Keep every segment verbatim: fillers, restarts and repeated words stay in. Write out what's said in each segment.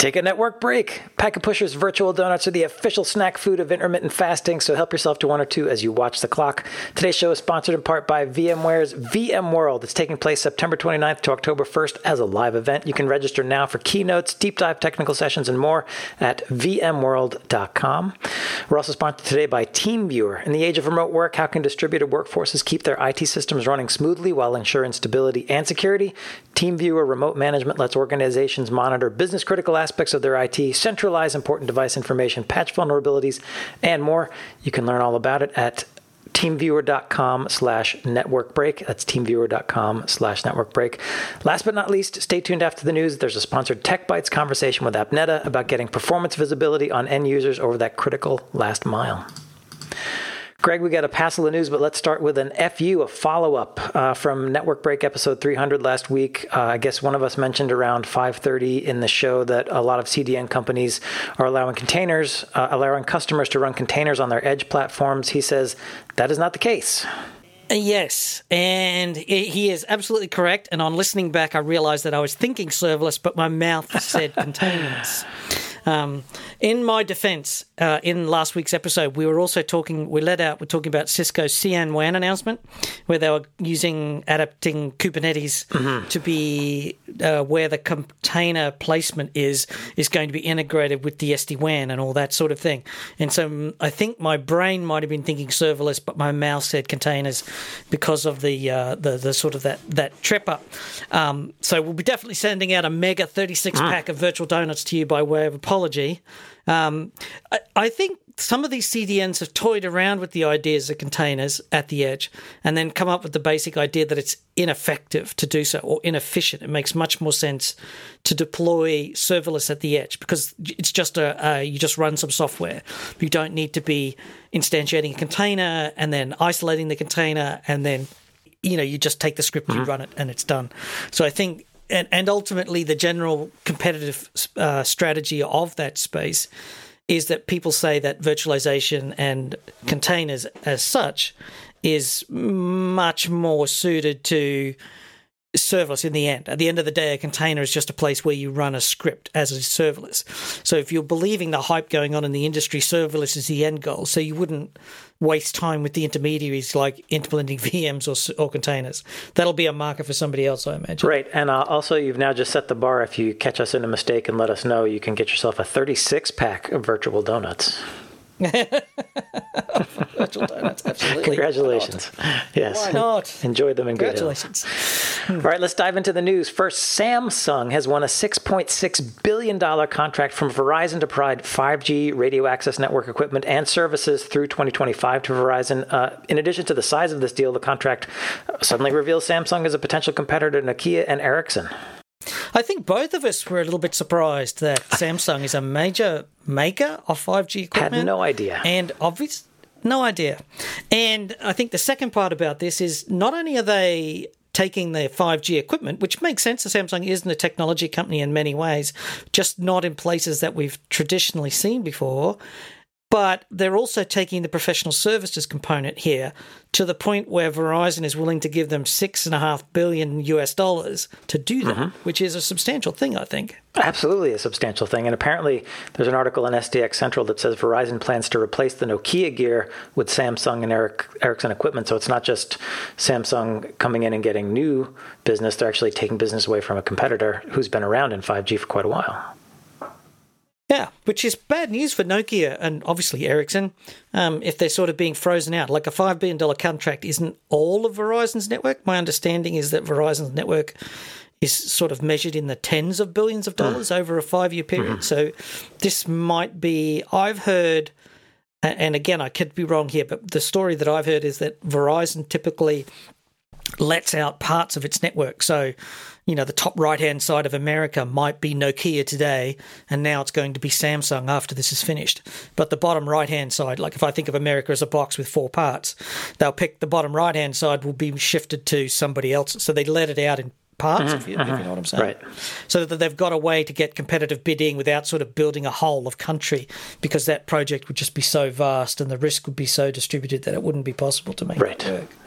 Take a network break. Pack of Pushers Virtual Donuts are the official snack food of intermittent fasting, so help yourself to one or two as you watch the clock. Today's show is sponsored in part by VMware's VMworld. It's taking place September twenty-ninth to October first as a live event. You can register now for keynotes, deep dive technical sessions, and more at v m world dot com. We're also sponsored today by TeamViewer. In the age of remote work, how can distributed workforces keep their I T systems running smoothly while ensuring stability and security? TeamViewer Remote Management lets organizations monitor business-critical aspects of their I T, centralize important device information, patch vulnerabilities, and more. You can learn all about it at teamviewer.com slash network break. That's teamviewer.com slash network break. Last but not least, stay tuned after the news. There's a sponsored Tech Bytes conversation with Appneta about getting performance visibility on end users over that critical last mile. Greg, we got a passel of news, but let's start with an F U, a follow-up uh, from Network Break episode three hundred last week. Uh, I guess one of us mentioned around five thirty in the show that a lot of C D N companies are allowing containers, uh, allowing customers to run containers on their edge platforms. He says that is not the case. Yes, and he is absolutely correct. And on listening back, I realized that I was thinking serverless, but my mouth said containers. Um, in my defense, uh, in last week's episode, we were also talking, we let out, we're talking about Cisco's C N WAN announcement, where they were using, adapting Kubernetes mm-hmm. to be uh, where the container placement is, is going to be integrated with the S D WAN and all that sort of thing. And so I think my brain might have been thinking serverless, but my mouth said containers because of the uh, the, the sort of that, that trip up. Um, so we'll be definitely sending out a mega thirty-six pack ah. of virtual donuts to you by way of apology. Um, I, I think some of these C D Ns have toyed around with the ideas of containers at the edge and then come up with the basic idea that it's ineffective to do so or inefficient. It makes much more sense to deploy serverless at the edge because it's just a, uh, you just run some software. You don't need to be instantiating a container and then isolating the container and then, you know, you just take the script, mm-hmm. you run it and it's done. So I think And, and ultimately, the general competitive uh, strategy of that space is that people say that virtualization and containers as such is much more suited to serverless in the end. At the end of the day, a container is just a place where you run a script as a serverless. So if you're believing the hype going on in the industry, serverless is the end goal. So you wouldn't waste time with the intermediaries like implementing V Ms or, or containers. That'll be a market for somebody else, I imagine. Right. And uh, also, you've now just set the bar. If you catch us in a mistake and let us know, you can get yourself a thirty-six pack of virtual donuts. Virtual donuts, absolutely. Congratulations. Why yes. Why not? Enjoy them in good health. Congratulations. All right, let's dive into the news. First, Samsung has won a six point six billion dollars contract from Verizon to provide five G radio access network equipment and services through twenty twenty-five to Verizon. Uh, in addition to the size of this deal, the contract suddenly reveals Samsung as a potential competitor to Nokia and Ericsson. I think both of us were a little bit surprised that Samsung is a major maker of five G equipment. Had no idea. And obvious, no idea. And I think the second part about this is not only are they taking their five G equipment, which makes sense, Samsung isn't a technology company in many ways, just not in places that we've traditionally seen before, but they're also taking the professional services component here to the point where Verizon is willing to give them six and a half billion U S dollars to do that, mm-hmm. which is a substantial thing, I think. Absolutely a substantial thing. And apparently there's an article in S D X Central that says Verizon plans to replace the Nokia gear with Samsung and Eric, Ericsson equipment. So it's not just Samsung coming in and getting new business. They're actually taking business away from a competitor who's been around in five G for quite a while. Yeah, which is bad news for Nokia and obviously Ericsson um, if they're sort of being frozen out. Like a five billion dollars contract isn't all of Verizon's network. My understanding is that Verizon's network is sort of measured in the tens of billions of dollars mm. over a five-year period. Mm. So this might be, I've heard, and again, I could be wrong here, but the story that I've heard is that Verizon typically lets out parts of its network. So, you know, the top right-hand side of America might be Nokia today, and now it's going to be Samsung after this is finished. But the bottom right-hand side, like if I think of America as a box with four parts, they'll pick the bottom right-hand side will be shifted to somebody else. So they let it out in parts, mm-hmm, if, you, mm-hmm. if you know what I'm saying. Right. So that they've got a way to get competitive bidding without sort of building a whole of country, because that project would just be so vast and the risk would be so distributed that it wouldn't be possible to make right. it work.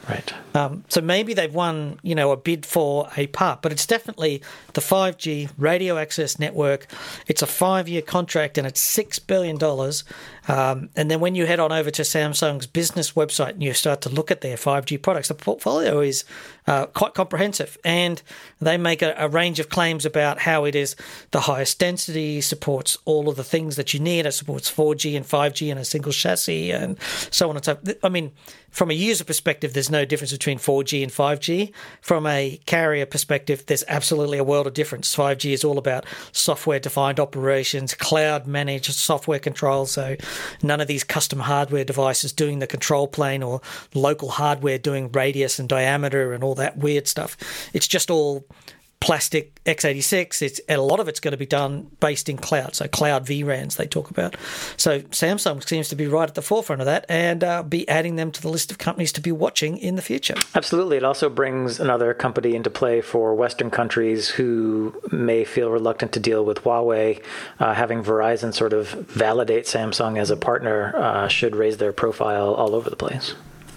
Right. Um, so maybe they've won, you know, a bid for a part, but it's definitely the five G radio access network. It's a five-year contract and it's six billion dollars. Um, and then when you head on over to Samsung's business website and you start to look at their five G products, the portfolio is uh, quite comprehensive. And they make a, a range of claims about how it is the highest density, supports all of the things that you need. It supports four G and five G in a single chassis and so on and so forth. I mean, from a user perspective, there's no difference between four G and five G. From a carrier perspective, there's absolutely a world of difference. five G is all about software-defined operations, cloud-managed software control, so none of these custom hardware devices doing the control plane or local hardware doing radius and diameter and all that weird stuff. It's just all plastic x eighty-six. It's and a lot of it's going to be done based in cloud, so cloud V RANs they talk about. So Samsung seems to be right at the forefront of that and uh, be adding them to the list of companies to be watching in the future. Absolutely. It also brings another company into play for Western countries who may feel reluctant to deal with Huawei. Uh, having Verizon sort of validate Samsung as a partner uh, should raise their profile all over the place.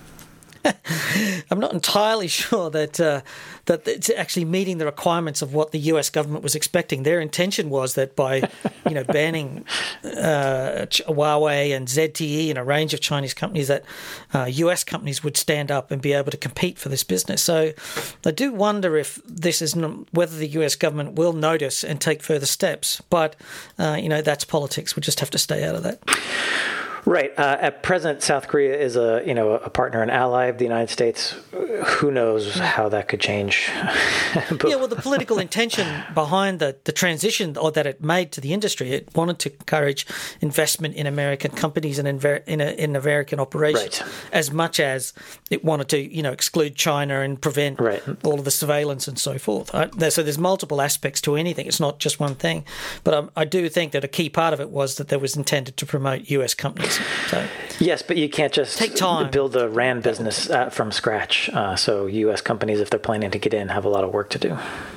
I'm not entirely sure that uh, that it's actually meeting the requirements of what the U S government was expecting. Their intention was that by, you know, banning uh, Huawei and Z T E and a range of Chinese companies, that uh, U S companies would stand up and be able to compete for this business. So I do wonder if this is whether the U S government will notice and take further steps. But uh, you know, that's politics. We just have to stay out of that. Right. Uh, at present, South Korea is a you know a partner and ally of the United States. Who knows how that could change? But, yeah, well, the political intention behind the, the transition or that it made to the industry, it wanted to encourage investment in American companies and in in, a, in American operations, right, as much as it wanted to you know exclude China and prevent right. all of the surveillance and so forth. Right? So there's multiple aspects to anything. It's not just one thing. But I, I do think that a key part of it was that there was intended to promote U S companies. So, yes, but you can't just take time. build a R A N business uh, from scratch. Uh, so U S companies, if they're planning to get in, have a lot of work to do.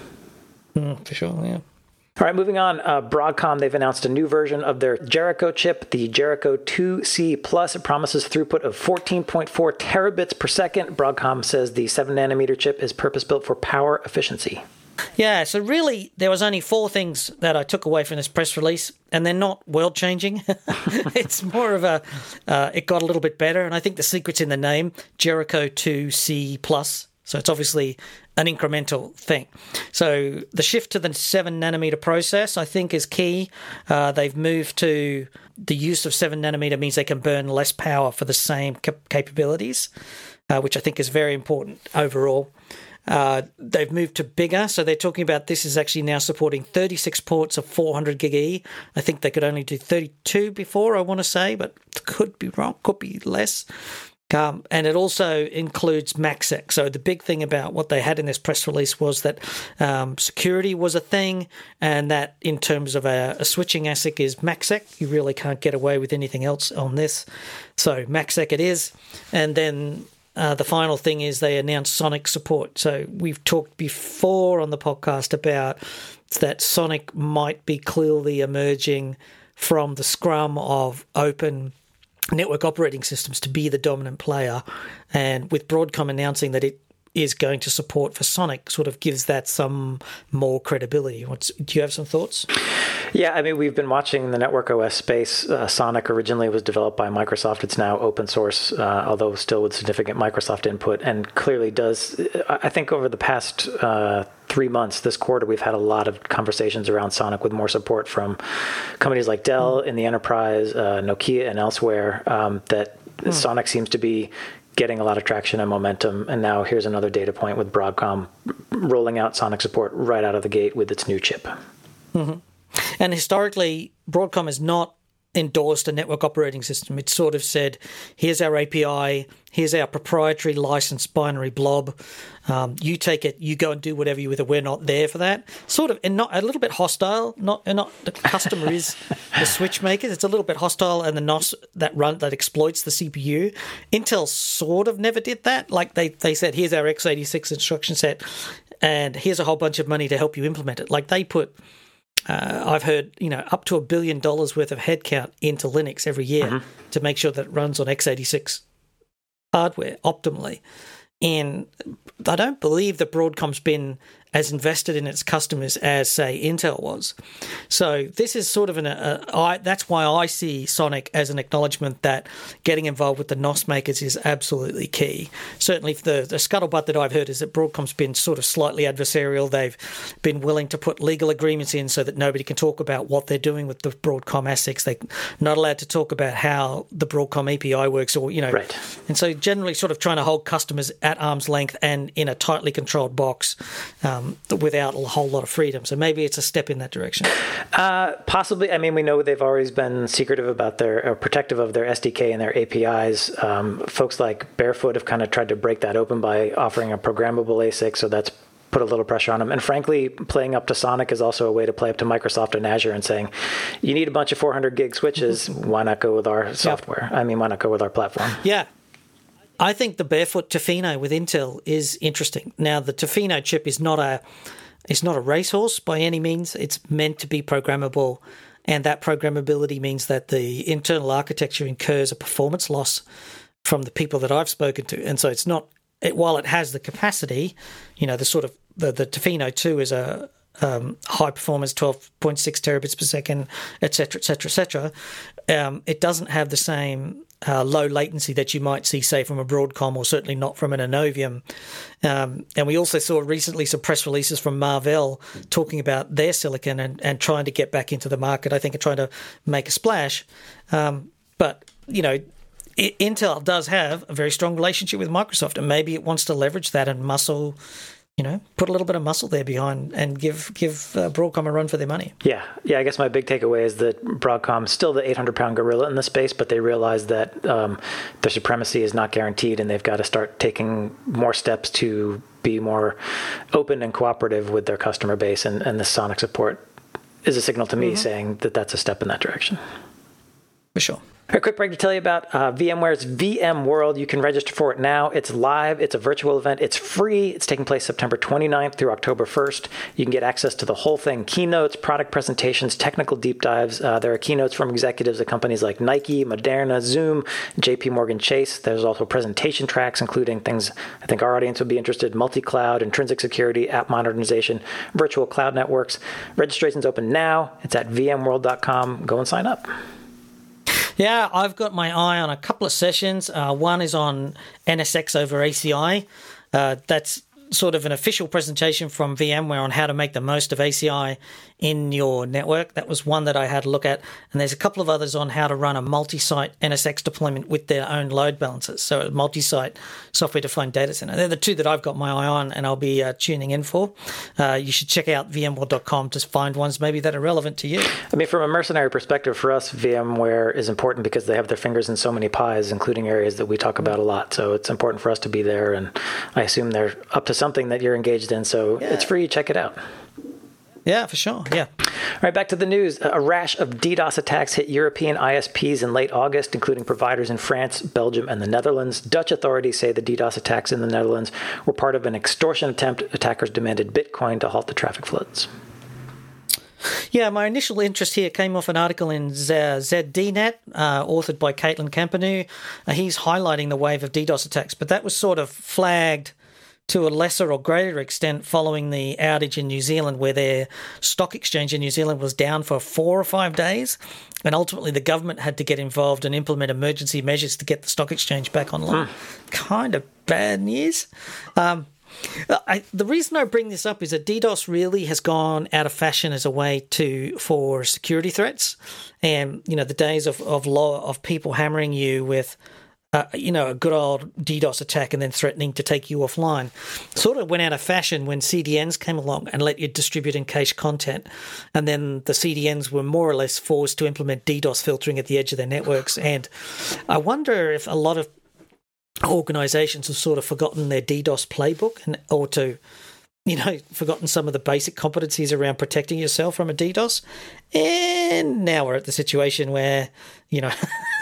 Mm, for sure, yeah. All right, moving on. Uh, Broadcom, they've announced a new version of their Jericho chip, the Jericho two C Plus. It promises throughput of fourteen point four terabits per second. Broadcom says the seven nanometer chip is purpose-built for power efficiency. Yeah, so really there was only four things that I took away from this press release, and they're not world-changing. It's more of a, uh, it got a little bit better, and I think the secret's in the name, Jericho two C Plus. So it's obviously an incremental thing. So the shift to the seven nanometer process, I think, is key. Uh, they've moved to the use of seven nanometer means they can burn less power for the same cap- capabilities, uh, which I think is very important overall. Uh, they've moved to bigger, so they're talking about this is actually now supporting thirty-six ports of four hundred gig E. I think they could only do thirty-two before, I want to say, but could be wrong, could be less. Um, and it also includes MACsec. So the big thing about what they had in this press release was that um, security was a thing, and that in terms of a, a switching ASIC is MACsec. You really can't get away with anything else on this. So MACsec it is. And then Uh, the final thing is they announced Sonic support. So we've talked before on the podcast about that Sonic might be clearly emerging from the scrum of open network operating systems to be the dominant player. And with Broadcom announcing that it is going to support for Sonic sort of gives that some more credibility. What's, do you have some thoughts? Yeah, I mean, we've been watching the network O S space. Uh, Sonic originally was developed by Microsoft. It's now open source, uh, although still with significant Microsoft input, and clearly does, I think over the past uh, three months, this quarter, we've had a lot of conversations around Sonic with more support from companies like Dell mm. in the enterprise, uh, Nokia, and elsewhere, um, that mm. Sonic seems to be getting a lot of traction and momentum. And now here's another data point with Broadcom rolling out Sonic support right out of the gate with its new chip. Mm-hmm. And historically, Broadcom has not endorsed a network operating system. It sort of said, here's our A P I, here's our proprietary licensed binary blob. Um, you take it, you go and do whatever you with it. We're not there for that. Sort of, and not a little bit hostile. Not, and not the customer is the switch makers. It's a little bit hostile, and the N O S that run that exploits the C P U. Intel sort of never did that. Like they they said, here's our x eighty-six instruction set, and here's a whole bunch of money to help you implement it. Like they put. Uh, I've heard, you know, up to a billion dollars worth of headcount into Linux every year mm-hmm. to make sure that it runs on x eighty-six hardware optimally. in, I don't believe that Broadcom's been as invested in its customers as, say, Intel was. So this is sort of an, a, I, that's why I see Sonic as an acknowledgement that getting involved with the N O S makers is absolutely key. Certainly the, the scuttlebutt that I've heard is that Broadcom's been sort of slightly adversarial. They've been willing to put legal agreements in so that nobody can talk about what they're doing with the Broadcom ASICs. They're not allowed to talk about how the Broadcom A P I works, or, you know. Right. And so generally sort of trying to hold customers at arm's length and in a tightly controlled box, um, without a whole lot of freedom. So maybe it's a step in that direction. Uh, possibly. I mean, we know they've always been secretive about their, or protective of their S D K and their A P Is. Um, folks like Barefoot have kind of tried to break that open by offering a programmable A S I C, so that's put a little pressure on them. And frankly, playing up to Sonic is also a way to play up to Microsoft and Azure and saying, you need a bunch of four hundred gig switches, why not go with our software? Yep. I mean, why not go with our platform? Yeah. I think the Barefoot Tofino with Intel is interesting. Now, the Tofino chip is not a it's not a racehorse by any means. It's meant to be programmable, and that programmability means that the internal architecture incurs a performance loss from the people that I've spoken to. And so it's not, it, while it has the capacity, you know, the sort of, the, the Tofino two is a um, high performance, twelve point six terabits per second, et cetera, et cetera, et cetera. Um, it doesn't have the same uh, low latency that you might see, say, from a Broadcom, or certainly not from an Innovium. Um, and we also saw recently some press releases from Marvell talking about their silicon and, and trying to get back into the market, I think, and trying to make a splash. Um, but, you know, I- Intel does have a very strong relationship with Microsoft, and maybe it wants to leverage that and muscle, you know, put a little bit of muscle there behind and give give uh, Broadcom a run for their money. Yeah, yeah. I guess my big takeaway is that Broadcom's still the eight hundred pound gorilla in the space, but they realize that um, their supremacy is not guaranteed, and they've got to start taking more steps to be more open and cooperative with their customer base. And, and the Sonic support is a signal to me mm-hmm. saying that that's a step in that direction. For sure. A quick break to tell you about uh, VMware's VMworld. You can register for it now. It's live. It's a virtual event. It's free. It's taking place September twenty-ninth through October first. You can get access to the whole thing: keynotes, product presentations, technical deep dives. Uh, there are keynotes from executives at companies like Nike, Moderna, Zoom, J P Morgan Chase. There's also presentation tracks, including things I think our audience would be interested: multi-cloud, intrinsic security, app modernization, virtual cloud networks. Registration's open now. It's at v m world dot com. Go and sign up. Yeah, I've got my eye on a couple of sessions. Uh, one is on N S X over A C I. Uh, that's sort of an official presentation from VMware on how to make the most of A C I in your network. That was one that I had a look at. And there's a couple of others on how to run a multi-site N S X deployment with their own load balancers. So a multi-site software-defined data center. They're the two that I've got my eye on and I'll be uh, tuning in for. Uh, you should check out v m world dot com to find ones maybe that are relevant to you. I mean, from a mercenary perspective, for us, VMware is important because they have their fingers in so many pies, including areas that we talk about a lot. So it's important for us to be there. And I assume they're up to something that you're engaged in. So yeah. It's free. Check it out. Yeah, for sure. Yeah. All right, back to the news. A rash of DDoS attacks hit European I S Ps in late August, including providers in France, Belgium, and the Netherlands. Dutch authorities say the DDoS attacks in the Netherlands were part of an extortion attempt. Attackers demanded Bitcoin to halt the traffic floods. Yeah, my initial interest here came off an article in Z D Net, uh, authored by Caitlin Campanou. Uh, he's highlighting the wave of DDoS attacks, but that was sort of flagged to a lesser or greater extent following the outage in New Zealand, where their stock exchange in New Zealand was down for four or five days. And ultimately the government had to get involved and implement emergency measures to get the stock exchange back online. Hmm. Kind of bad news. Um, I, the reason I bring this up is that DDoS really has gone out of fashion as a way to for security threats. And, you know, the days of, of law of people hammering you with Uh, you know, a good old DDoS attack and then threatening to take you offline sort of went out of fashion when C D Ns came along and let you distribute and cache content. And then the C D Ns were more or less forced to implement DDoS filtering at the edge of their networks. And I wonder if a lot of organizations have sort of forgotten their DDoS playbook and or to, you know, forgotten some of the basic competencies around protecting yourself from a DDoS. And now we're at the situation where, you know.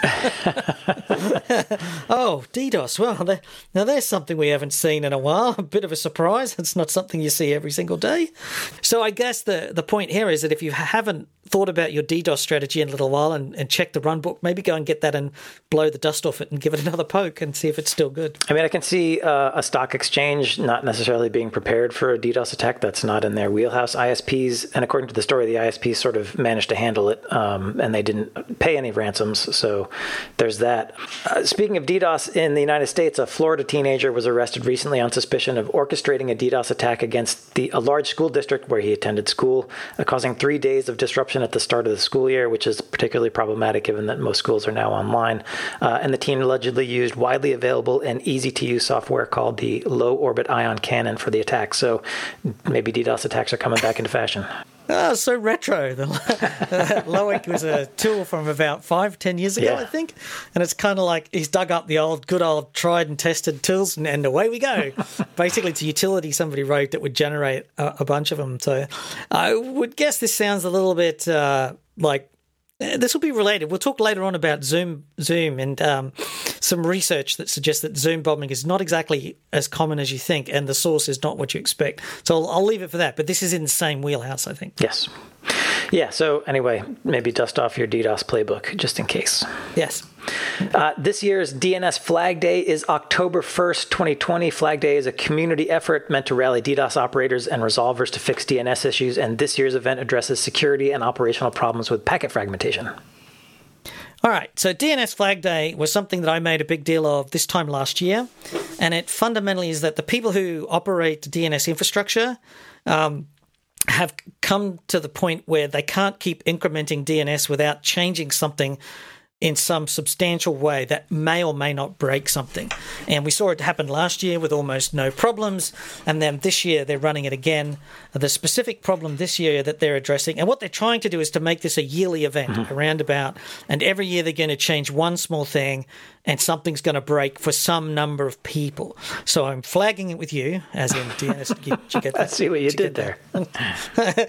Oh, DDoS. Well, there, now there's something we haven't seen in a while. A bit of a surprise. It's not something you see every single day. So I guess the, the point here is that if you haven't thought about your DDoS strategy in a little while and, and check the run book, maybe go and get that and blow the dust off it and give it another poke and see if it's still good. I mean, I can see uh, a stock exchange not necessarily being prepared for a DDoS attack. That's not in their wheelhouse. I S Ps, and according to the story, the I S Ps sort of managed to handle it, um, and they didn't pay any ransoms. So there's that. Uh, speaking of DDoS, in the United States, a Florida teenager was arrested recently on suspicion of orchestrating a DDoS attack against the, a large school district where he attended school, uh, causing three days of disruption at the start of the school year, which is particularly problematic given that most schools are now online. Uh, and the teen allegedly used widely available and easy-to-use software called the Low Orbit Ion Cannon for the attack. So maybe DDoS attacks are coming back into fashion. Oh, so retro. The uh, Lowick was a tool from about five, ten years ago, yeah. I think. And it's kind of like he's dug up the old, good old tried and tested tools, and, and away we go. Basically, it's a utility somebody wrote that would generate a, a bunch of them. So I would guess this sounds a little bit uh, like this will be related. We'll talk later on about Zoom, Zoom, and um, some research that suggests that Zoom bombing is not exactly as common as you think, and the source is not what you expect. So I'll, I'll leave it for that. But this is in the same wheelhouse, I think. Yes. Yeah. So anyway, maybe dust off your DDoS playbook just in case. Yes. Uh, this year's D N S Flag Day is October first, twenty twenty. Flag Day is a community effort meant to rally DDoS operators and resolvers to fix D N S issues, and this year's event addresses security and operational problems with packet fragmentation. All right, so D N S Flag Day was something that I made a big deal of this time last year, and it fundamentally is that the people who operate D N S infrastructure um, have come to the point where they can't keep incrementing D N S without changing something in some substantial way that may or may not break something. And we saw it happen last year with almost no problems, and then this year they're running it again. The specific problem this year that they're addressing, and what they're trying to do is to make this a yearly event, mm-hmm. a roundabout, and every year they're going to change one small thing, and something's going to break for some number of people. So I'm flagging it with you, as in D N S. Did you get that? I see what you did, did there.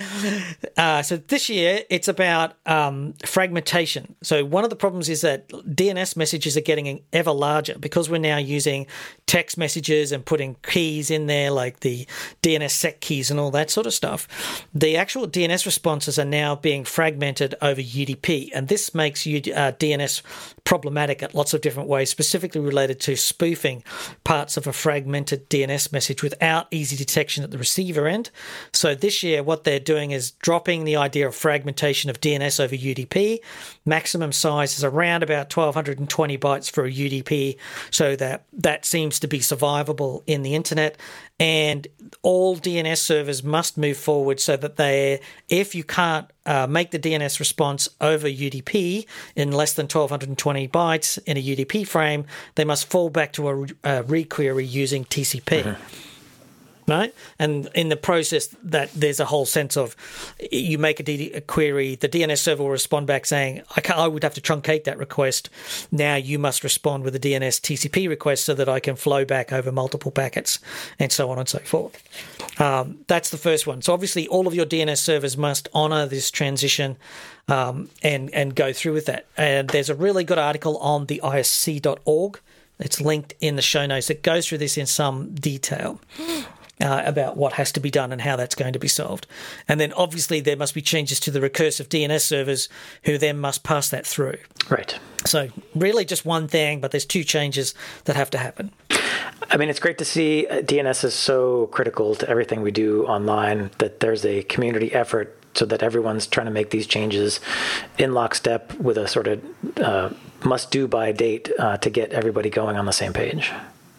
uh, so this year it's about um, fragmentation. So one of the problems is that D N S messages are getting ever larger because we're now using text messages and putting keys in there, like the D N S sec keys and all that sort of stuff. The actual D N S responses are now being fragmented over U D P, and this makes uh, D N S problematic at lots of different ways, specifically related to spoofing parts of a fragmented D N S message without easy detection at the receiver end. So this year, what they're doing is dropping the idea of fragmentation of D N S over U D P. Maximum size is around about twelve twenty bytes for a U D P, so that that seems to be survivable in the internet. And all D N S servers must move forward so that they, if you can't uh, make the D N S response over U D P in less than twelve twenty bytes in a U D P frame, they must fall back to a, a requery using T C P. Mm-hmm. Right? And in the process, that there's a whole sense of you make a, D- a query, the D N S server will respond back saying, I, can't, I would have to truncate that request. Now you must respond with a D N S T C P request so that I can flow back over multiple packets, and so on and so forth. Um, that's the first one. So obviously all of your D N S servers must honor this transition um, and, and go through with that. And there's a really good article on the I S C dot org. It's linked in the show notes. It goes through this in some detail. Uh, about what has to be done and how that's going to be solved. And then obviously there must be changes to the recursive D N S servers who then must pass that through. Right. So really just one thing, but there's two changes that have to happen. I mean, it's great to see D N S is so critical to everything we do online, that there's a community effort so that everyone's trying to make these changes in lockstep with a sort of uh, must-do by date uh, to get everybody going on the same page.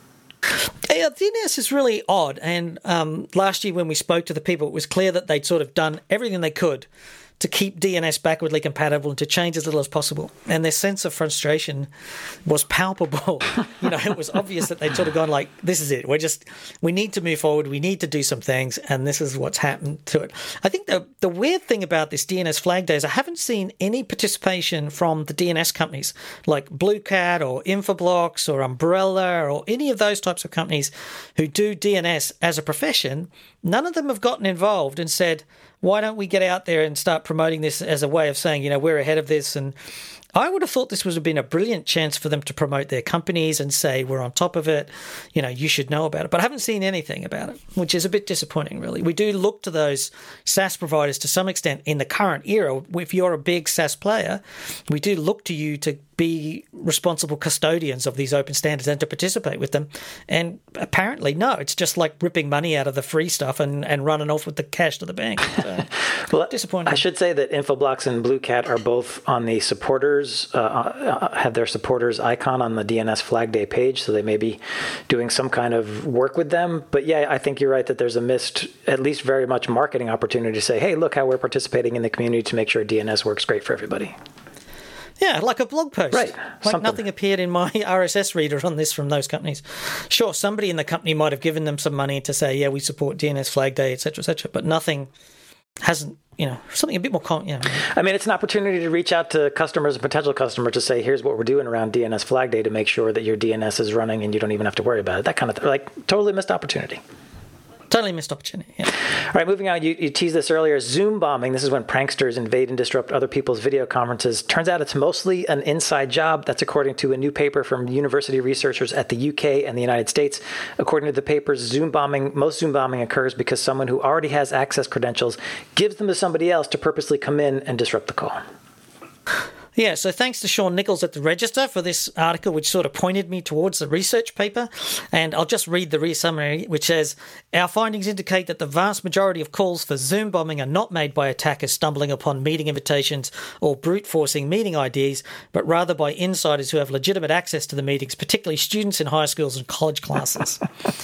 Yeah, D N S is really odd, and um, last year when we spoke to the people, it was clear that they'd sort of done everything they could to keep D N S backwardly compatible and to change as little as possible. And their sense of frustration was palpable. You know, it was obvious that they'd sort of gone like, this is it. We're just, we need to move forward. We need to do some things. And this is what's happened to it. I think the, the weird thing about this D N S Flag Day is I haven't seen any participation from the D N S companies like Blue Cat or Infoblox or Umbrella or any of those types of companies who do D N S as a profession. None of them have gotten involved and said, why don't we get out there and start promoting this as a way of saying, you know, we're ahead of this, and I would have thought this would have been a brilliant chance for them to promote their companies and say, we're on top of it, you know, you should know about it. But I haven't seen anything about it, which is a bit disappointing, really. We do look to those SaaS providers to some extent in the current era. If you're a big SaaS player, we do look to you to be responsible custodians of these open standards and to participate with them. And apparently, no, it's just like ripping money out of the free stuff and, and running off with the cash to the bank. So, well, disappointing. I should say that Infoblox and Blue Cat are both on the supporters, uh, have their supporters icon on the D N S Flag Day page, so they may be doing some kind of work with them. But yeah, I think you're right that there's a missed, at least very much marketing opportunity to say, hey, look how we're participating in the community to make sure D N S works great for everybody. Yeah, like a blog post. Right. Like something. Nothing appeared in my R S S reader on this from those companies. Sure, somebody in the company might have given them some money to say, yeah, we support D N S Flag Day, et cetera, et cetera, but nothing hasn't, you know, something a bit more, con- you know. I mean, it's an opportunity to reach out to customers and potential customers to say, here's what we're doing around D N S Flag Day to make sure that your D N S is running and you don't even have to worry about it. That kind of thing. Like, totally missed opportunity. Totally missed opportunity, yeah. All right, moving on. You, you teased this earlier. Zoom bombing. This is when pranksters invade and disrupt other people's video conferences. Turns out it's mostly an inside job. That's according to a new paper from university researchers at the U K and the United States. According to the papers, Zoom bombing, most Zoom bombing occurs because someone who already has access credentials gives them to somebody else to purposely come in and disrupt the call. Yeah, so thanks to Sean Nichols at the Register for this article, which sort of pointed me towards the research paper. And I'll just read the re-summary, which says, our findings indicate that the vast majority of calls for Zoom bombing are not made by attackers stumbling upon meeting invitations or brute-forcing meeting I Ds, but rather by insiders who have legitimate access to the meetings, particularly students in high schools and college classes.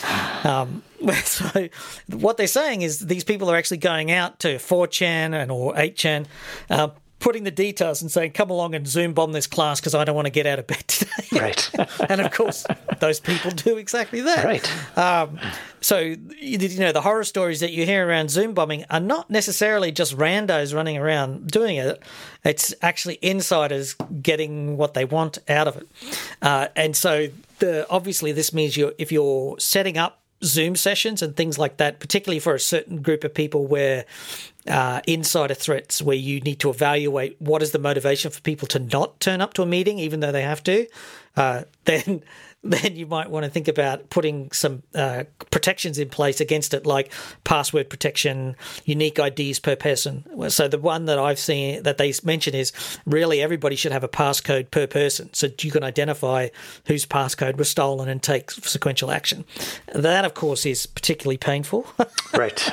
um, so what they're saying is these people are actually going out to four chan and or eight chan, uh, putting the details and saying, come along and Zoom bomb this class because I don't want to get out of bed today. Right. And of course, those people do exactly that. Right. Um, so, you know, the horror stories that you hear around Zoom bombing are not necessarily just randos running around doing it. It's actually insiders getting what they want out of it. Uh, and so, the obviously, this means you're if you're setting up Zoom sessions and things like that, particularly for a certain group of people where uh, insider threats, where you need to evaluate what is the motivation for people to not turn up to a meeting, even though they have to, uh, then then you might want to think about putting some uh, protections in place against it, like password protection, unique I Ds per person. So the one that I've seen that they mention is really everybody should have a passcode per person, so you can identify whose passcode was stolen and take sequential action. That, of course, is particularly painful. Right.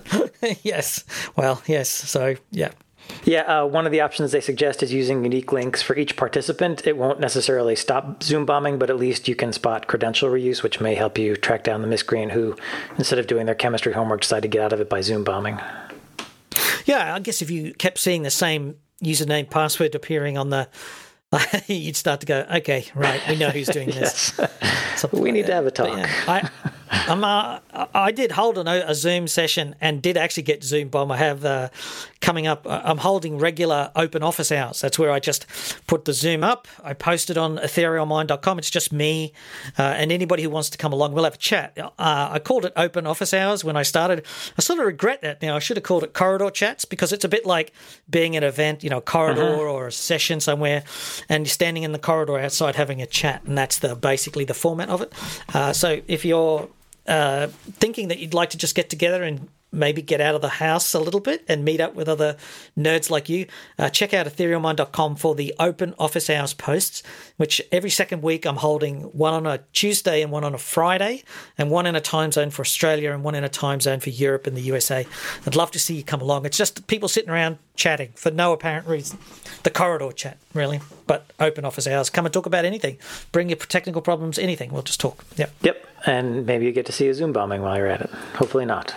Yes. Well, yes. So, yeah. Yeah, uh, one of the options they suggest is using unique links for each participant. It won't necessarily stop Zoom bombing, but at least you can spot credential reuse, which may help you track down the miscreant who, instead of doing their chemistry homework, decided to get out of it by Zoom bombing. Yeah, I guess if you kept seeing the same username password appearing on the you'd start to go, okay, right, we know who's doing this. Yes. We like need that. to have a talk. Yeah, I, I'm, uh, I did hold a, a Zoom session and did actually get Zoom bomb. I have uh, coming up, I'm holding regular open office hours. That's where I just put the Zoom up. I post it on ethereal mind dot com. It's just me uh, and anybody who wants to come along, we'll have a chat. Uh, I called it open office hours when I started. I sort of regret that now. I should have called it corridor chats because it's a bit like being at an event, you know, corridor uh-huh. or a session somewhere, and you're standing in the corridor outside having a chat, and that's the basically the format of it. Uh, so if you're uh, thinking that you'd like to just get together and maybe get out of the house a little bit and meet up with other nerds like you, uh, check out ethereal mind dot com for the open office hours posts, which every second week I'm holding one on a Tuesday and one on a Friday, and one in a time zone for Australia and one in a time zone for Europe and the U S A. I'd love to see you come along. It's just people sitting around chatting for no apparent reason. The corridor chat, really, but open office hours. Come and talk about anything. Bring your technical problems, anything. We'll just talk. Yep. Yep. And maybe you get to see a Zoom bombing while you're at it. Hopefully not.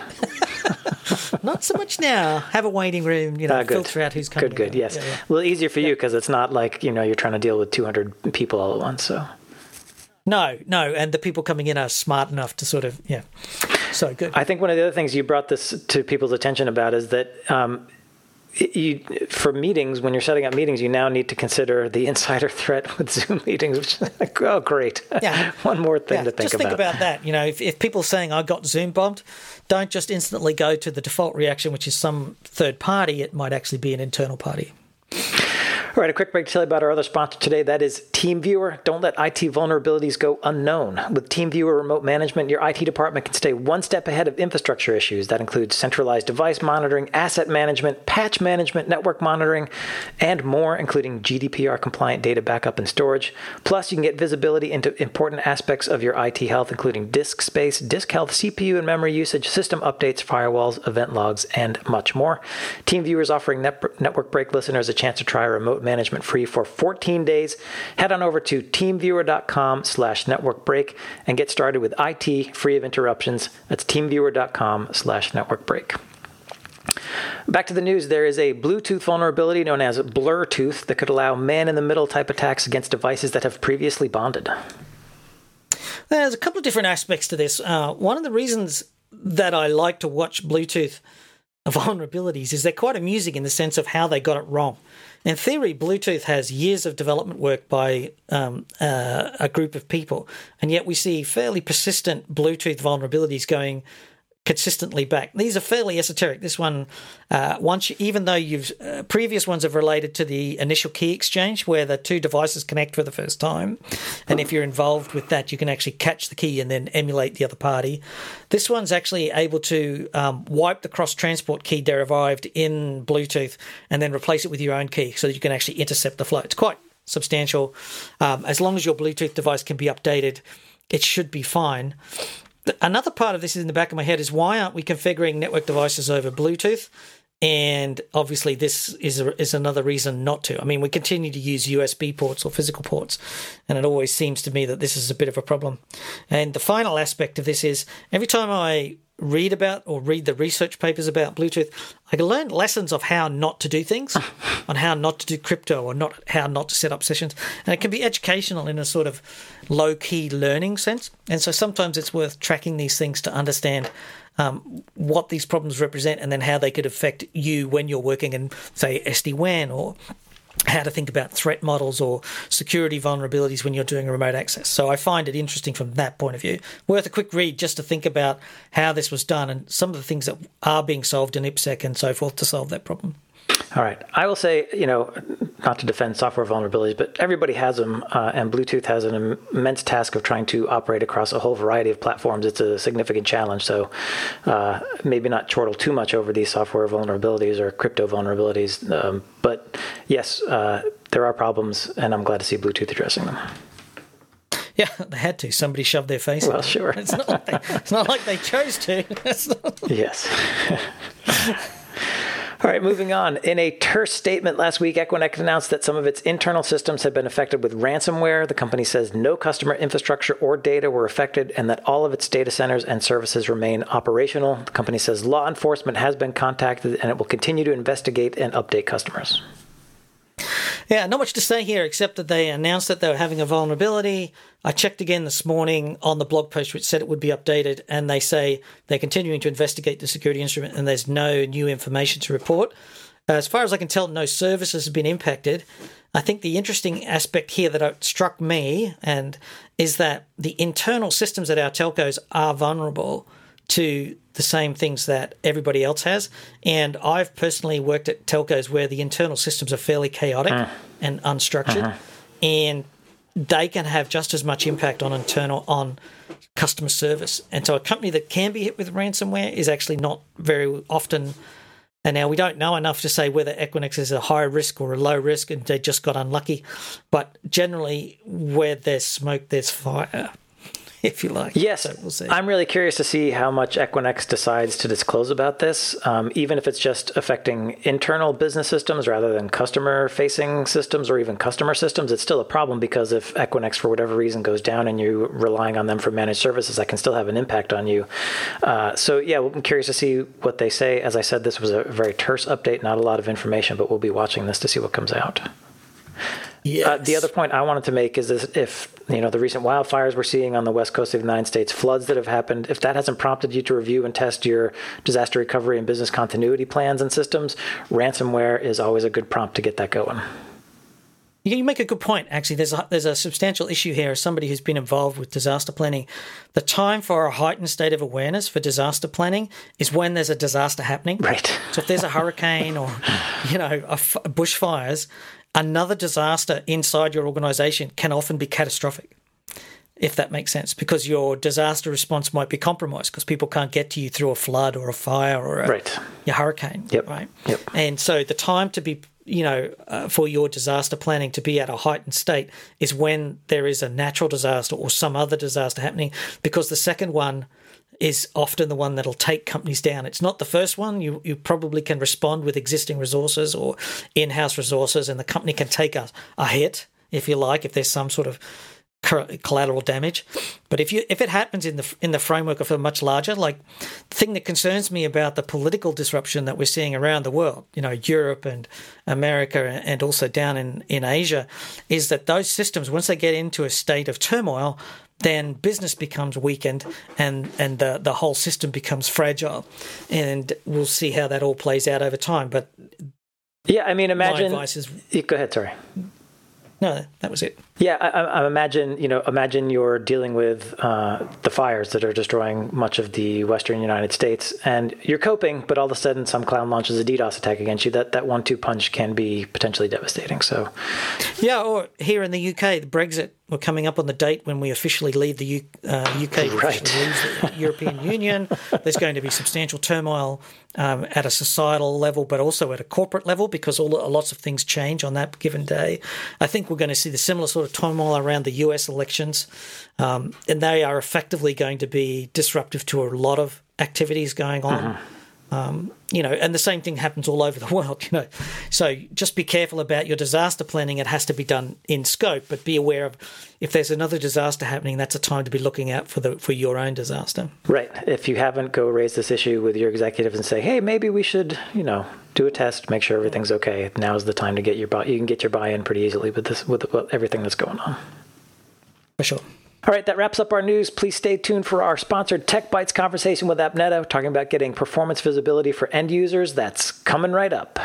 Not so much now. Have a waiting room, you know, uh, filter out who's coming. Good, good, yes. Yeah, yeah. A little easier for you because it's not like, you know, you're trying to deal with two hundred people all at once, so. No, no, and the people coming in are smart enough to sort of, yeah. So good. I think one of the other things you brought this to people's attention about is that um, you, for meetings, when you're setting up meetings, you now need to consider the insider threat with Zoom meetings, which is like, oh, great. Yeah. One more thing yeah, to think just about. Just think about that. You know, if, if people are saying, I got Zoom bombed, don't just instantly go to the default reaction, which is some third party. It might actually be an internal party. All right, a quick break to tell you about our other sponsor today. That is TeamViewer. Don't let I T vulnerabilities go unknown. With TeamViewer Remote Management, your I T department can stay one step ahead of infrastructure issues. That includes centralized device monitoring, asset management, patch management, network monitoring, and more, including G D P R-compliant data backup and storage. Plus, you can get visibility into important aspects of your I T health, including disk space, disk health, C P U and memory usage, system updates, firewalls, event logs, and much more. TeamViewer is offering net- Network Break listeners a chance to try remote management free for fourteen days. Head on over to teamviewer.com slash network break and get started with I T free of interruptions. That's teamviewer.com slash network break. Back to the news. There is a Bluetooth vulnerability known as Blurtooth that could allow man-in-the-middle type attacks against devices that have previously bonded. There's a couple of different aspects to this. Uh, one of the reasons that I like to watch Bluetooth vulnerabilities is they're quite amusing in the sense of how they got it wrong. In theory, Bluetooth has years of development work by um, uh, a group of people, and yet we see fairly persistent Bluetooth vulnerabilities going consistently back. These are fairly esoteric. This one, uh, once you, even though you've uh, previous ones have related to the initial key exchange where the two devices connect for the first time, and if you're involved with that, you can actually catch the key and then emulate the other party. This one's actually able to um, wipe the cross-transport key derived in Bluetooth and then replace it with your own key so that you can actually intercept the flow. It's quite substantial. Um, as long as your Bluetooth device can be updated, it should be fine. Another part of this is in the back of my head is why aren't we configuring network devices over Bluetooth? And obviously this is a, is another reason not to. I mean, we continue to use U S B ports or physical ports, and it always seems to me that this is a bit of a problem. And the final aspect of this is every time I read about or read the research papers about Bluetooth, I can learn lessons of how not to do things, on how not to do crypto or not how not to set up sessions. And it can be educational in a sort of low-key learning sense. And so sometimes it's worth tracking these things to understand um, what these problems represent and then how they could affect you when you're working in, say, S D WAN, or how to think about threat models or security vulnerabilities when you're doing remote access. So I find it interesting from that point of view. Worth a quick read just to think about how this was done and some of the things that are being solved in IPSec and so forth to solve that problem. All right. I will say, you know, not to defend software vulnerabilities, but everybody has them, uh, and Bluetooth has an immense task of trying to operate across a whole variety of platforms. It's a significant challenge, so uh, maybe not chortle too much over these software vulnerabilities or crypto vulnerabilities. Um, but yes, uh, there are problems, and I'm glad to see Bluetooth addressing them. Yeah, they had to. Somebody shoved their face well, in. Sure. It's not like they, it's not like they chose to. Yes. All right, moving on. In a terse statement last week, Equinix announced that some of its internal systems had been affected with ransomware. The company says no customer infrastructure or data were affected and that all of its data centers and services remain operational. The company says law enforcement has been contacted and it will continue to investigate and update customers. Yeah, not much to say here except that they announced that they were having a vulnerability. I checked again this morning on the blog post which said it would be updated, and they say they're continuing to investigate the security instrument and there's no new information to report. Uh, as far as I can tell, no services have been impacted. I think the interesting aspect here that struck me and is that the internal systems at our telcos are vulnerable to the same things that everybody else has. And I've personally worked at telcos where the internal systems are fairly chaotic uh, and unstructured, uh-huh. and they can have just as much impact on internal on customer service. And so a company that can be hit with ransomware is actually not very often. And now we don't know enough to say whether Equinix is a high risk or a low risk and they just got unlucky. But generally, where there's smoke, there's fire, if you like. Yes, so we'll see. I'm really curious to see how much Equinix decides to disclose about this, um, even if it's just affecting internal business systems rather than customer-facing systems or even customer systems. It's still a problem because if Equinix, for whatever reason, goes down and you're relying on them for managed services, that can still have an impact on you. Uh, so, yeah, I'm curious to see what they say. As I said, this was a very terse update, not a lot of information, but we'll be watching this to see what comes out. Yes. Uh, the other point I wanted to make is this, if, you know, the recent wildfires we're seeing on the west coast of the United States, floods that have happened, if that hasn't prompted you to review and test your disaster recovery and business continuity plans and systems, ransomware is always a good prompt to get that going. You make a good point, actually. There's a, there's a substantial issue here as somebody who's been involved with disaster planning. The time for a heightened state of awareness for disaster planning is when there's a disaster happening. Right. So if there's a hurricane or, you know, a f- bushfires, another disaster inside your organization can often be catastrophic, if that makes sense, because your disaster response might be compromised because people can't get to you through a flood or a fire or a, right. a hurricane, yep. right? Yep. And so the time to be, you know, uh, for your disaster planning to be at a heightened state is when there is a natural disaster or some other disaster happening, because the second one is often the one that'll take companies down. It's not the first one. You you probably can respond with existing resources or in-house resources, and the company can take a, a hit, if you like, if there's some sort of collateral damage. But if you if it happens in the in the framework of a much larger, like, the thing that concerns me about the political disruption that we're seeing around the world, you know, Europe and America and also down in, in Asia, is that those systems, once they get into a state of turmoil, then business becomes weakened and, and the, the whole system becomes fragile. And we'll see how that all plays out over time. But yeah, I mean, imagine... my advice is... Go ahead, sorry. No, that was it. Yeah, I, I imagine, you know, imagine you're dealing with uh, the fires that are destroying much of the Western United States, and you're coping, but all of a sudden some clown launches a DDoS attack against you. That that one two punch can be potentially devastating. So, yeah, or here in the U K, the Brexit, we're coming up on the date when we officially leave the U, uh, U K, right. officially leaves the European Union. There's going to be substantial turmoil um, at a societal level, but also at a corporate level, because all lots of things change on that given day. I think we're going to see the similar sort of turmoil around the U S elections, um, and they are effectively going to be disruptive to a lot of activities going on. Uh-huh. Um, you know, and the same thing happens all over the world, you know. So just be careful about your disaster planning. It has to be done in scope, but be aware of if there's another disaster happening, that's a time to be looking out for the for your own disaster. Right. If you haven't, go raise this issue with your executives and say, hey, maybe we should, you know, do a test, make sure everything's okay. Now's the time to get your buy. You can get your buy-in pretty easily with this, with everything that's going on. For sure. All right, that wraps up our news. Please stay tuned for our sponsored Tech Bytes conversation with Appneta, talking about getting performance visibility for end users. That's coming right up.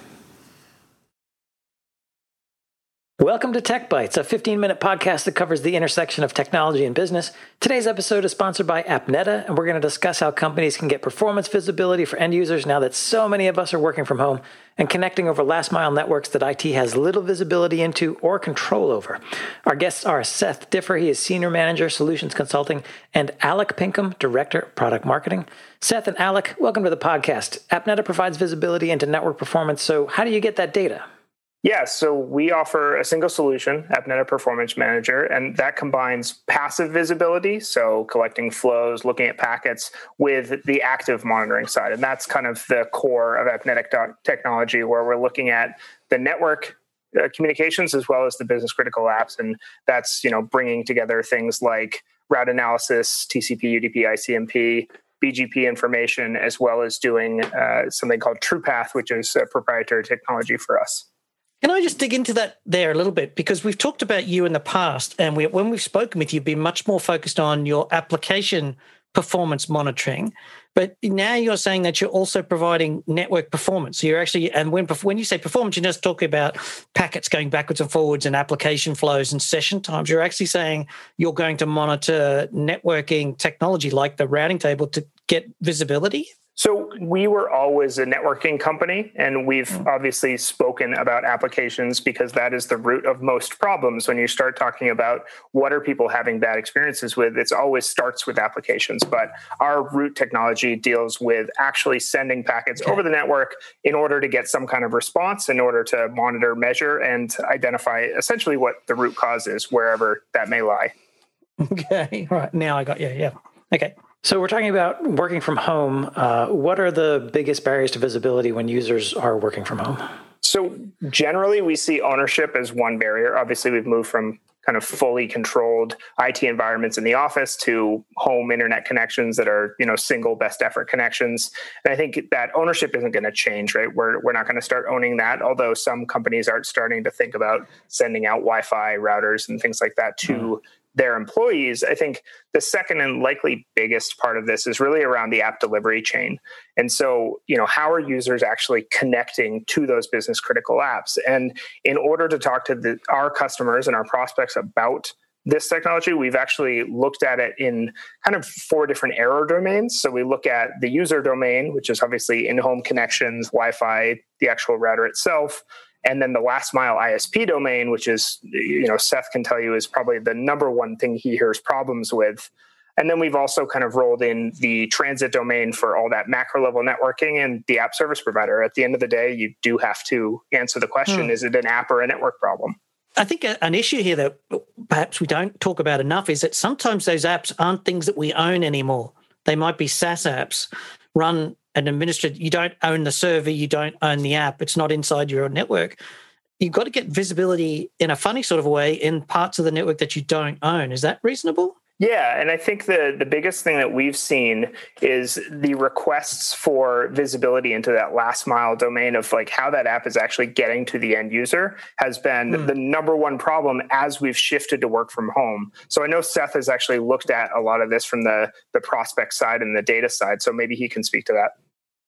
Welcome to Tech Bytes, a fifteen-minute podcast that covers the intersection of technology and business. Today's episode is sponsored by Appneta, and we're going to discuss how companies can get performance visibility for end users now that so many of us are working from home and connecting over last-mile networks that I T has little visibility into or control over. Our guests are Seth Differ, he is Senior Manager, Solutions Consulting, and Alec Pinkham, Director, Product Marketing. Seth and Alec, welcome to the podcast. Appneta provides visibility into network performance, so how do you get that data? Yeah, so we offer a single solution, Appneta Performance Manager, and that combines passive visibility, so collecting flows, looking at packets, with the active monitoring side. And that's kind of the core of Appneta technology, where we're looking at the network uh, communications as well as the business critical apps. And that's, you know, bringing together things like route analysis, T C P, U D P, I C M P, B G P information, as well as doing uh, something called TruePath, which is a proprietary technology for us. Can I just dig into that there a little bit? Because we've talked about you in the past, and we, when we've spoken with you, you've been much more focused on your application performance monitoring. But now you're saying that you're also providing network performance. So you're actually, and when when you say performance, you're just talking about packets going backwards and forwards and application flows and session times. You're actually saying you're going to monitor networking technology like the routing table to get visibility. So we were always a networking company, and we've obviously spoken about applications because that is the root of most problems. When you start talking about what are people having bad experiences with, it always starts with applications. But our root technology deals with actually sending packets okay. over the network in order to get some kind of response, in order to monitor, measure, and identify essentially what the root cause is, wherever that may lie. Okay, all right. Now I got you. Yeah. Okay. So we're talking about working from home. Uh, what are the biggest barriers to visibility when users are working from home? So generally, we see ownership as one barrier. Obviously, we've moved from kind of fully controlled I T environments in the office to home internet connections that are, you know, single best effort connections. And I think that ownership isn't going to change, right? We're we're not going to start owning that, although some companies are starting to think about sending out Wi-Fi routers and things like that to mm. their employees. I think the second and likely biggest part of this is really around the app delivery chain. And so, you know, how are users actually connecting to those business critical apps? And in order to talk to the, our customers and our prospects about this technology, we've actually looked at it in kind of four different error domains. So we look at the user domain, which is obviously in-home connections, Wi-Fi, the actual router itself. And then the last mile I S P domain, which is, you know, Seth can tell you is probably the number one thing he hears problems with. And then we've also kind of rolled in the transit domain for all that macro level networking and the app service provider. At the end of the day, you do have to answer the question, hmm. is it an app or a network problem? I think an issue here that perhaps we don't talk about enough is that sometimes those apps aren't things that we own anymore. They might be SaaS apps run and administered. You don't own the server, you don't own the app. It's not inside your network. You've got to get visibility in a funny sort of way in parts of the network that you don't own. Is that reasonable? Yeah, and I think the, the biggest thing that we've seen is the requests for visibility into that last mile domain of like how that app is actually getting to the end user has been mm. the number one problem as we've shifted to work from home. So I know Seth has actually looked at a lot of this from the, the prospect side and the data side, so maybe he can speak to that.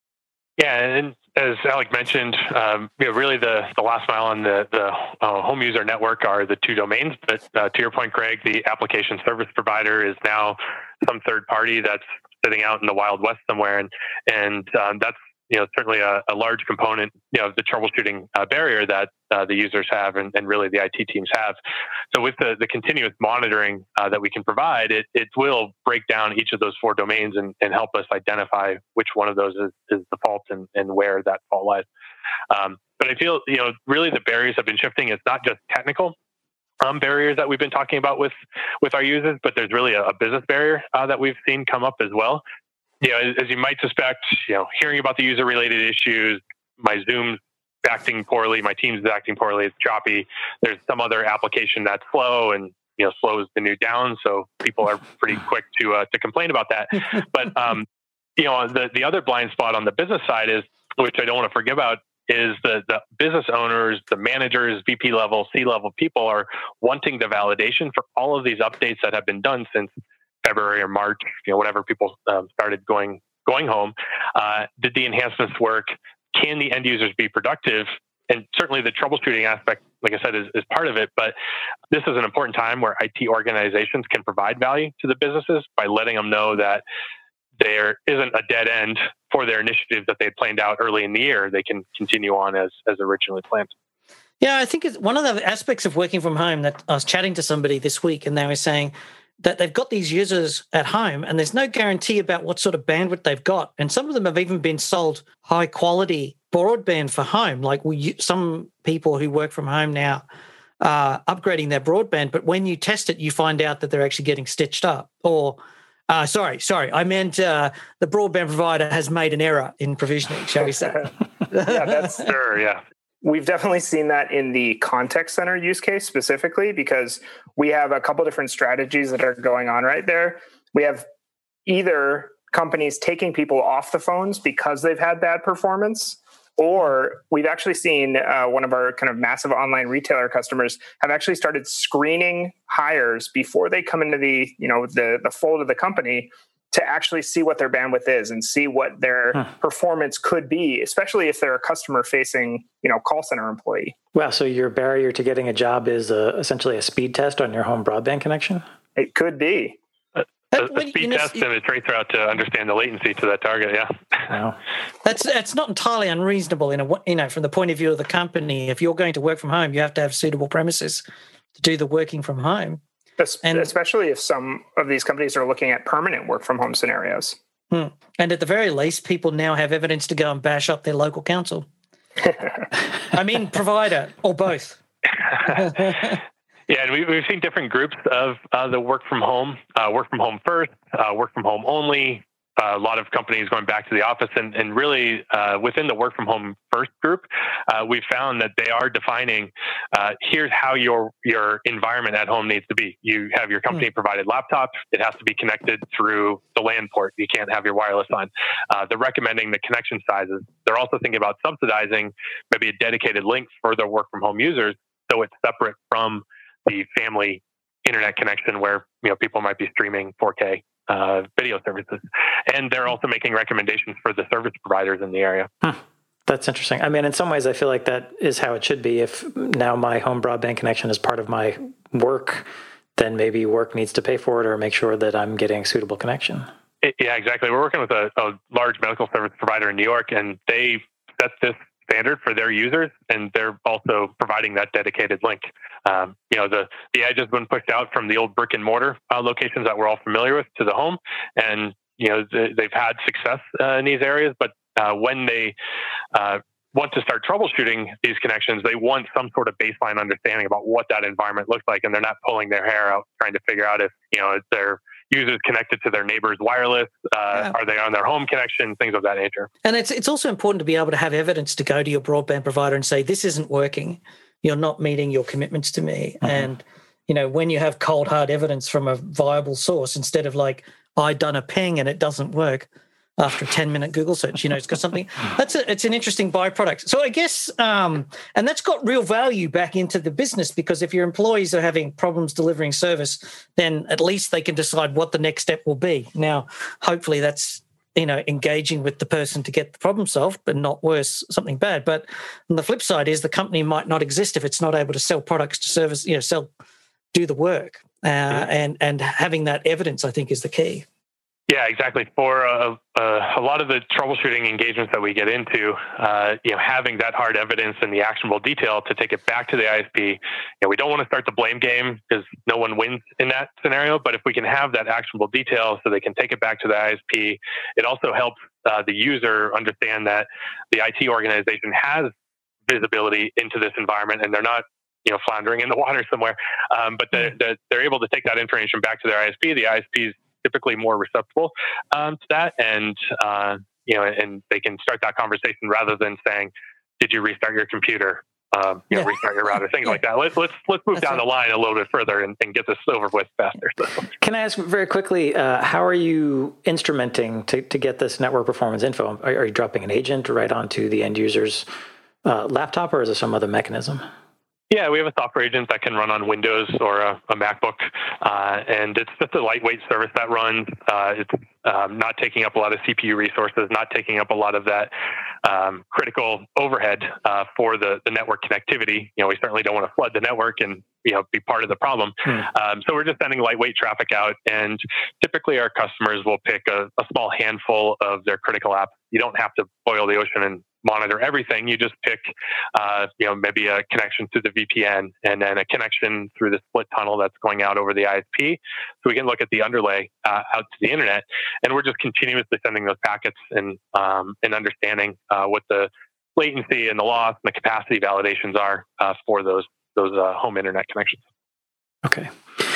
Yeah, and as Alec mentioned, um, you know, really the, the last mile and the, the uh, home user network are the two domains. But uh, to your point, Greg, the application service provider is now some third party that's sitting out in the Wild West somewhere, and and um, that's you know certainly a, a large component you know of the troubleshooting uh, barrier that uh, the users have and, and really the I T teams have. So with the, the continuous monitoring uh, that we can provide, it it will break down each of those four domains and, and help us identify which one of those is, is the fault and, and where that fault lies. Um, but I feel you know really the barriers have been shifting. It's not just technical um, barriers that we've been talking about with with our users, but there's really a, a business barrier uh, that we've seen come up as well. You know, as you might suspect, you know, hearing about the user-related issues, my Zoom's acting poorly, my Teams is acting poorly, it's choppy. There's some other application that's slow, and you know, slow is the new down. So people are pretty quick to uh, to complain about that. But um, you know, the the other blind spot on the business side is, which I don't want to forget about, is the the business owners, the managers, V P level, C level people are wanting the validation for all of these updates that have been done since February or March, you know, whenever people um, started going going home. Uh, did the enhancements work? Can the end users be productive? And certainly the troubleshooting aspect, like I said, is, is part of it. But this is an important time where I T organizations can provide value to the businesses by letting them know that there isn't a dead end for their initiatives that they had planned out early in the year. They can continue on as as originally planned. Yeah, I think it's one of the aspects of working from home that I was chatting to somebody this week, and they were saying that they've got these users at home and there's no guarantee about what sort of bandwidth they've got. And some of them have even been sold high quality broadband for home. Like we, some people who work from home now are upgrading their broadband, but when you test it, you find out that they're actually getting stitched up. Or, uh, sorry, sorry, I meant uh, the broadband provider has made an error in provisioning, shall we say. Yeah, that's sure, yeah. We've definitely seen that in the contact center use case specifically, because we have a couple different strategies that are going on right there. We have either companies taking people off the phones because they've had bad performance, or we've actually seen uh, one of our kind of massive online retailer customers have actually started screening hires before they come into the, you know, the, the fold of the company to actually see what their bandwidth is and see what their huh. performance could be, especially if they're a customer-facing, you know, call center employee. Wow, so your barrier to getting a job is uh, essentially a speed test on your home broadband connection? It could be. A, a, a speed test and a trace route to understand the latency to that target, yeah. Wow. That's that's not entirely unreasonable in a, you know, from the point of view of the company. If you're going to work from home, you have to have suitable premises to do the working from home. And especially if some of these companies are looking at permanent work from home scenarios. Hmm. And at the very least, people now have evidence to go and bash up their local council. I mean, provider or both. Yeah, and we, we've seen different groups of uh, the work from home, uh, work from home first, uh, work from home only. Uh, a lot of companies going back to the office, and, and really uh, within the work from home first group, uh, we found that they are defining uh, here's how your your environment at home needs to be. You have your company provided laptop. It has to be connected through the LAN port. You can't have your wireless on. Uh, they're recommending the connection sizes. They're also thinking about subsidizing maybe a dedicated link for their work from home users, so it's separate from the family internet connection where you know people might be streaming four K. Uh, video services. And they're also making recommendations for the service providers in the area. Huh. That's interesting. I mean, in some ways, I feel like that is how it should be. If now my home broadband connection is part of my work, then maybe work needs to pay for it or make sure that I'm getting suitable connection. It, yeah, exactly. We're working with a, a large medical service provider in New York, and they set this standard for their users, and they're also providing that dedicated link. Um, you know, the the edge has been pushed out from the old brick and mortar uh, locations that we're all familiar with to the home, and you know they, they've had success uh, in these areas. But uh, when they uh, want to start troubleshooting these connections, they want some sort of baseline understanding about what that environment looks like, and they're not pulling their hair out trying to figure out if you know their users connected to their neighbor's wireless, uh, yeah. are they on their home connection, things of that nature. And it's it's also important to be able to have evidence to go to your broadband provider and say, this isn't working, you're not meeting your commitments to me. Mm-hmm. And, you know, when you have cold, hard evidence from a viable source, instead of like, I done a ping and it doesn't work after a ten-minute Google search, you know, it's got something. That's a, it's an interesting byproduct. So I guess, um, and that's got real value back into the business, because if your employees are having problems delivering service, then at least they can decide what the next step will be. Now, hopefully that's, you know, engaging with the person to get the problem solved, but not worse, something bad. But on the flip side is the company might not exist if it's not able to sell products to service, you know, sell, do the work. Uh, yeah. and, and having that evidence, I think, is the key. Yeah, exactly. For uh, uh, a lot of the troubleshooting engagements that we get into, uh, you know, having that hard evidence and the actionable detail to take it back to the I S P, you know, we don't want to start the blame game because no one wins in that scenario. But if we can have that actionable detail so they can take it back to the I S P, it also helps uh, the user understand that the I T organization has visibility into this environment and they're not, you know, floundering in the water somewhere. Um, but they're, they're, they're able to take that information back to their I S P. The I S P's typically more receptive um, to that, and uh, you know, and they can start that conversation rather than saying, "Did you restart your computer? Um, you know, yeah. restart your router?" Things yeah. like that. Let's let's let's move That's down right. the line a little bit further and, and get this over with faster. So. Can I ask very quickly, uh, how are you instrumenting to to get this network performance info? Are, are you dropping an agent right onto the end user's uh, laptop, or is there some other mechanism? Yeah, we have a software agent that can run on Windows or a, a MacBook, uh, and it's just a lightweight service that runs. Uh, it's um, not taking up a lot of C P U resources, not taking up a lot of that um, critical overhead uh, for the, the network connectivity. You know, we certainly don't want to flood the network and you know be part of the problem. Hmm. Um, so we're just sending lightweight traffic out, and typically our customers will pick a, a small handful of their critical apps. You don't have to boil the ocean and monitor everything. You just pick, uh, you know, maybe a connection to the V P N and then a connection through the split tunnel that's going out over the I S P. So we can look at the underlay uh, out to the internet, and we're just continuously sending those packets and um, and understanding uh, what the latency and the loss and the capacity validations are uh, for those those uh, home internet connections. Okay.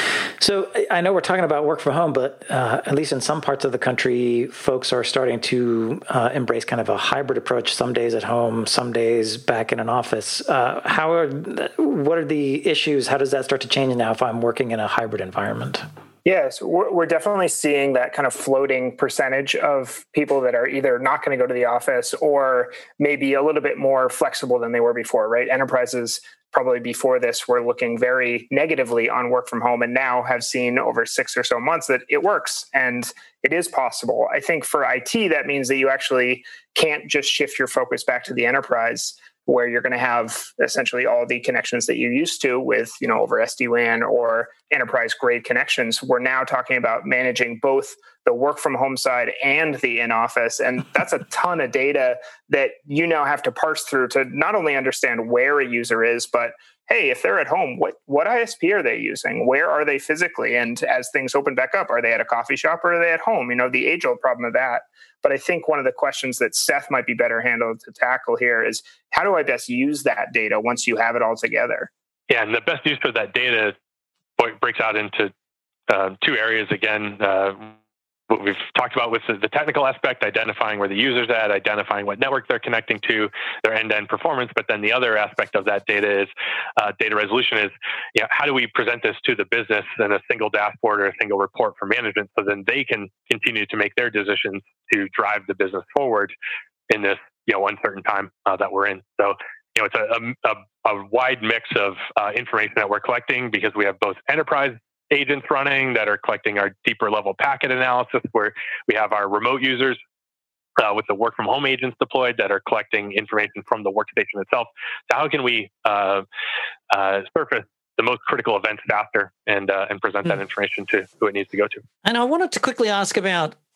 So I know we're talking about work from home, but uh, at least in some parts of the country, folks are starting to uh, embrace kind of a hybrid approach. Some days at home, some days back in an office. Uh, how are what are the issues? How does that start to change now if I'm working in a hybrid environment? Yes, we're definitely seeing that kind of floating percentage of people that are either not going to go to the office or maybe a little bit more flexible than they were before, right? Enterprises probably before this were looking very negatively on work from home and now have seen over six or so months that it works and it is possible. I think for I T, that means that you actually can't just shift your focus back to the enterprise where you're going to have essentially all the connections that you used to with, you know, over S D WAN or enterprise grade connections. We're now talking about managing both the work from home side and the in-office. And that's a ton of data that you now have to parse through to not only understand where a user is, but hey, if they're at home, what, what I S P are they using? Where are they physically? And as things open back up, are they at a coffee shop or are they at home? You know, the age-old problem of that. But I think one of the questions that Seth might be better handled to tackle here is, how do I best use that data once you have it all together? Yeah, and the best use of that data breaks out into uh, two areas again. Uh, what we've talked about with the technical aspect, identifying where the user's at, identifying what network they're connecting to, their end-to-end performance. But then the other aspect of that data is uh, data resolution is, you know, how do we present this to the business in a single dashboard or a single report for management so then they can continue to make their decisions to drive the business forward in this, you know, uncertain time uh, that we're in. So, you know, it's a, a, a wide mix of uh, information that we're collecting because we have both enterprise agents running that are collecting our deeper level packet analysis, where we have our remote users uh, with the work from home agents deployed that are collecting information from the workstation itself. So how can we uh, uh, surface the most critical events faster and uh, and present mm. that information to who it needs to go to? And I wanted to quickly ask about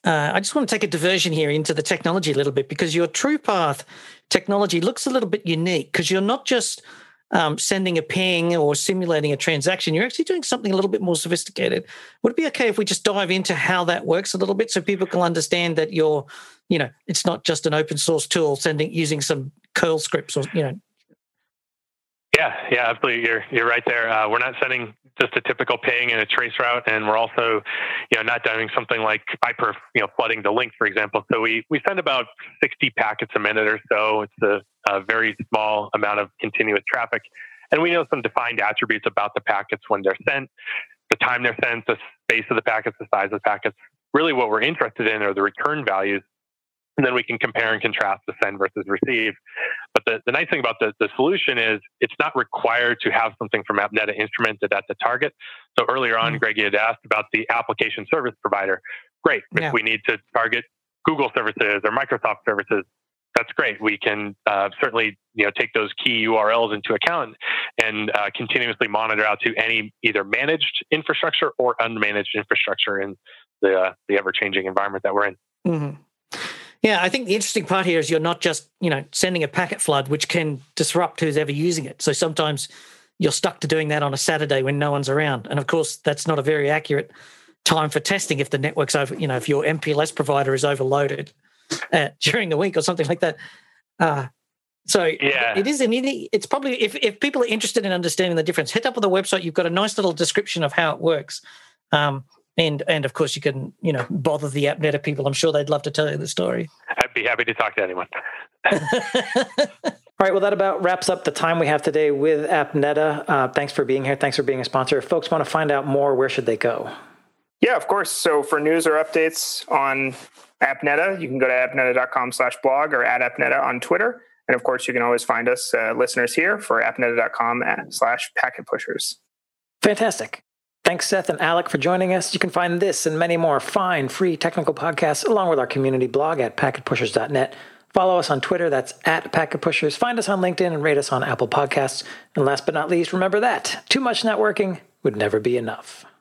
uh, I just want to take a diversion here into the technology a little bit, because your TruePath technology looks a little bit unique, because you're not just um, sending a ping or simulating a transaction. You're actually doing something a little bit more sophisticated. Would it be okay if we just dive into how that works a little bit so people can understand that you're, you know, it's not just an open source tool sending using some curl scripts or, you know? Yeah, yeah, absolutely. You're you're right there. Uh, we're not sending just a typical ping and a trace route, and we're also, you know, not doing something like iPerf, you know, flooding the link, for example. So we we send about sixty packets a minute or so. It's a, a very small amount of continuous traffic, and we know some defined attributes about the packets when they're sent, the time they're sent, the space of the packets, the size of the packets. Really, what we're interested in are the return values. And then we can compare and contrast the send versus receive. But the, the nice thing about the, the solution is it's not required to have something from AppNeta instrumented at the target. So earlier on, mm-hmm. Greg, you had asked about the application service provider. Great. Yeah. If we need to target Google services or Microsoft services, that's great. We can uh, certainly, you know, take those key U R Ls into account and uh, continuously monitor out to any either managed infrastructure or unmanaged infrastructure in the uh, the ever-changing environment that we're in. Mm-hmm. Yeah, I think the interesting part here is you're not just, you know, sending a packet flood, which can disrupt who's ever using it. So sometimes you're stuck to doing that on a Saturday when no one's around. And of course, that's not a very accurate time for testing if the network's over, you know, if your M P L S provider is overloaded uh, during the week or something like that. Uh, so yeah. it is an, it's probably, if, if people are interested in understanding the difference, head up on the website. You've got a nice little description of how it works. Um, And, and of course, you can, you know, bother the AppNeta people. I'm sure they'd love to tell you the story. I'd be happy to talk to anyone. All right. Well, that about wraps up the time we have today with AppNeta. Uh, thanks for being here. Thanks for being a sponsor. If folks want to find out more, where should they go? Yeah, of course. So for news or updates on AppNeta, you can go to appneta.com slash blog or at AppNeta on Twitter. And of course, you can always find us uh, listeners here for appneta.com slash packet pushers. Fantastic. Thanks, Seth and Alec, for joining us. You can find this and many more fine, free technical podcasts along with our community blog at packet pushers dot net. Follow us on Twitter. That's at packetpushers. Find us on LinkedIn and rate us on Apple Podcasts. And last but not least, remember that too much networking would never be enough.